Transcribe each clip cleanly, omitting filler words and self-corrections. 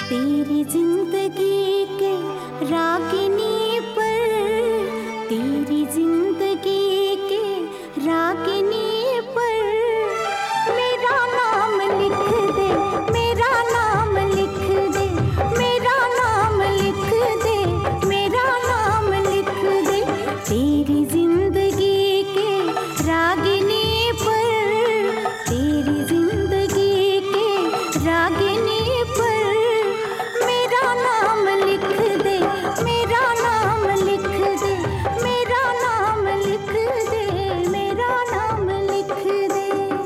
तेरी जिंदगी के रागिनी पर, तेरी जिंदगी के रागिनी पर मेरा नाम लिख दे, मेरा नाम लिख दे, मेरा नाम लिख दे, मेरा नाम लिख दे। तेरी जिंदगी के रागिनी पर, तेरी जिंदगी के रागिनी पर मेरा नाम लिख दे, मेरा नाम लिख दे, मेरा नाम लिख दे, मेरा नाम लिख दे।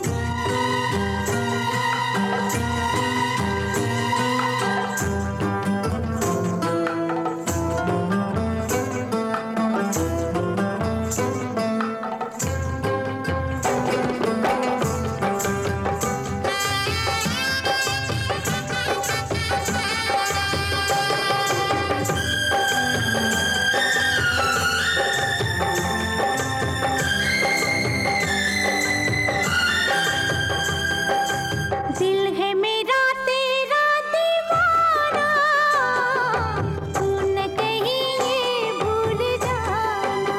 दिल है मेरा तेरा दीवाना, तू न कहीं ये भूल जाना।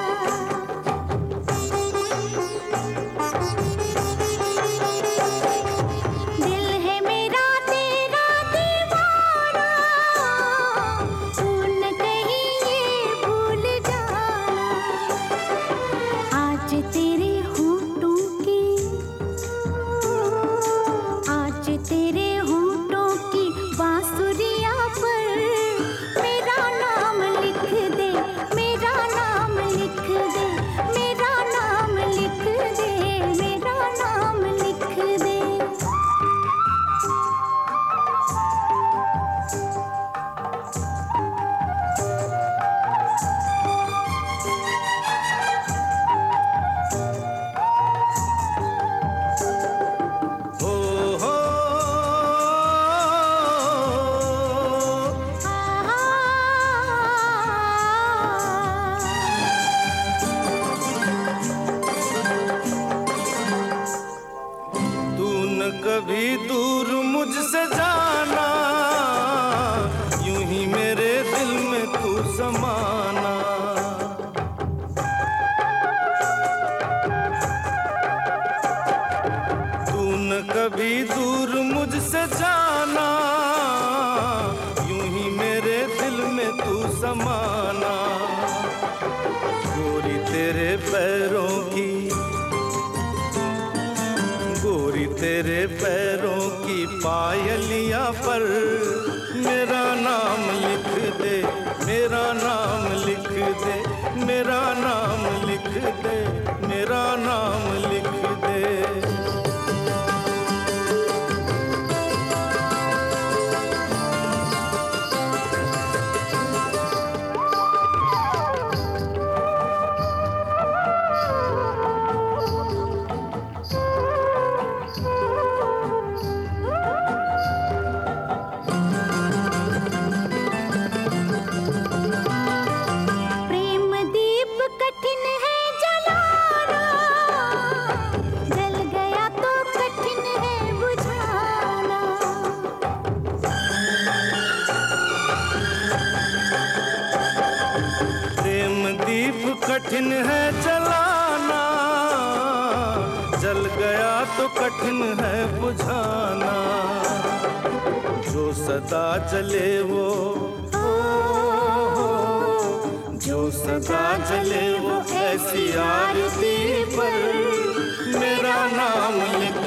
दिल है मेरा तेरा दीवाना, तू न कहीं ये भूल जाना। आज तेरे होठों की, आज तेरे होठों की बांसुरिया पर मेरा नाम लिख दे, मेरा नाम लिख दे, मेरा नाम लिख दे, मेरा नाम लिख दे। हो हो तू न कभी दूर मुझसे जाना, यूं ही मेरे दिल में तू समाना। तू न कभी दूर मुझसे जाना, यूं ही मेरे दिल में तू समाना। गोरी तेरे पैरों की, गोरी तेरे पैरों की पायलियां पर मेरा नाम लिख दे, मेरा नाम लिख दे, मेरा नाम लिख दे, मेरा नाम लिख दे। प्रेम दीप कठिन है जलाना, जल गया तो कठिन है बुझाना। प्रेम दीप कठिन है जलाना, जल गया तो कठिन है बुझाना। जो सदा जले वो, जो सदा जले वो ऐसी आरती पर मेरा नाम लिख